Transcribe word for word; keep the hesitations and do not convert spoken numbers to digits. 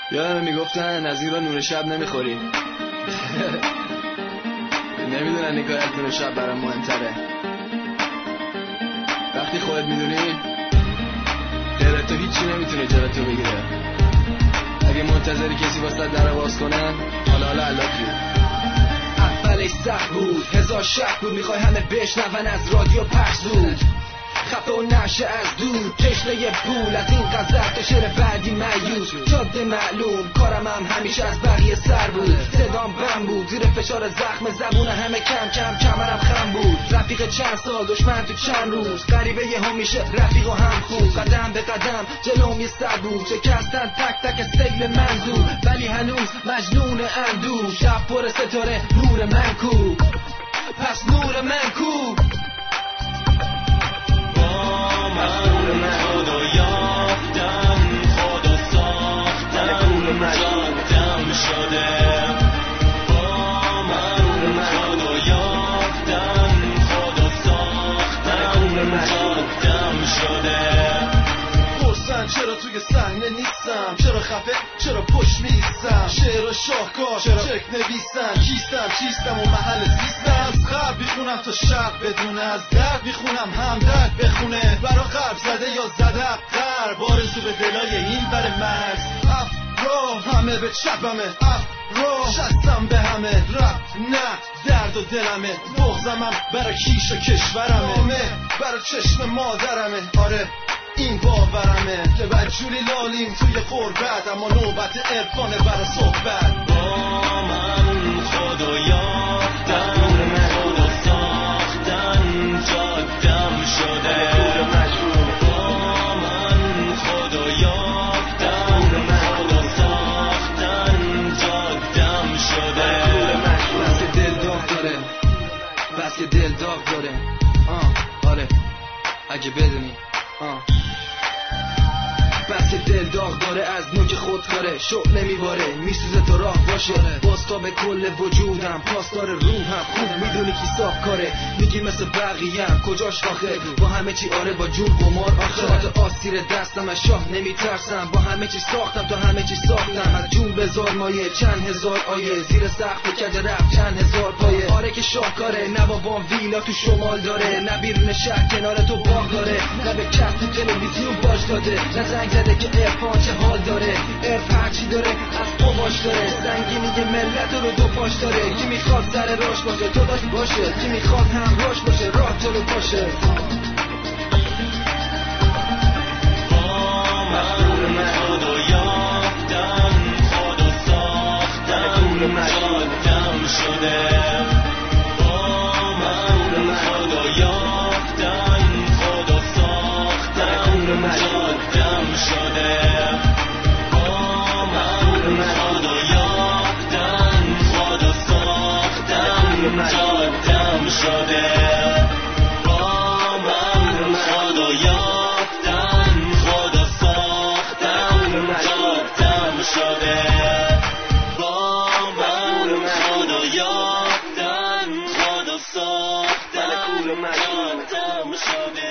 یادم میگفتن از این را نور شب نمیخوریم. نمیدونن نگاه از نور شب برام مهمتره. وقتی خودت میدونی غیر تو هیچی نمیتونه جلوی تو بگیره. اگه منتظری کسی واسه در باز کنن، حالا حالا علاقی اولش سخت بود، هزار شک بود، میخوای همه بشنون از رادیو پخش بود، خفه و نشه از دور، تشنه پول از این غزل تا شعر بعدی مایوس، جاده معلوم کارم هم همیشه از بقیه سر بود، صدام بم بود زیر فشار زخم زبون همه، کم کم کمرم خم بود، رفیق چند سال دشمن تو چند روز، غریبه یه هم میشه رفیق و هم خوب، قدم به قدم جلوم یه سر بود، شکستن تک تک سیل منظور، ولی هنوز مجنون اندوه، شب پر ستاره نور من کو، پس نور من کو، چرا توی صحنه نیستم، چرا خفه، چرا پشت میستم، شعر و شاهکار چرا چک نویسم، کیستم چیستم و محل زیستم، از غرب میخونم تا شرق بدونه، از درد میخونم هم درد بخونه، برا غرب زده یا زده غرب، آرزو به دلای این بر مرز، افرا همه به چپمه، افرا شستم به همه، رب نه درد و دلمه، بغزمم برا کیش و کشورمه، برا چشم مادرمه، آره این باورمه که بدجوری لالیم توی قربت، اما نوبت عرفانه برا صحبت، با من خدا یافتن، خدا ساختن، جادم شده، با من خدا یافتن، خدا ساختن، جادم شده، بس که دل داغ داره، بس که دل داغ داره، آه آره اگه بدونی، آه بس که دل داغ داره، از نوک خود کاره، شعله میباره، میسوزه تو راه باشه، باز تا به کل وجودم، پاسدار روحم، خوب میدونی کی صاف کاره، میگی مثل بقیه‌ام کجاش آخه، با همه چی آره با جون قمار آخه، ساعت آسیر دستم از شاه نمیترسم، با همه چی ساختم تا همه چی ساختم، از جون بزار مایه چند هزار آیه، زیر سقف کج رفت چند هزار پایه، آره که شاهکاره، نه بابام ویلا تو شمال داره، نه بیرون شهر کنار تو باغ داره، نه به کس تو تلویزیون باش داده، نه زنگ زده که عرفان چه حال داره، عرف هرچی داره از قماش داره، سنگینی ملت رو دو پاش داره، کی میخواد سر راش باشه تو داشت باشه، کی میخواد هم راش باشه راه جلو باشه، با من خدا یافتن، خدا ساختن، جادم شده، با من خدا یافتن، خدا ساختن، جادم شده، با من خدا یافتن، خدا ساختن، جادم شده، با من خدا یافتن، خدا ساختن، جادم شده، با من خدا یافتن، خدا ساختن، جادم شده.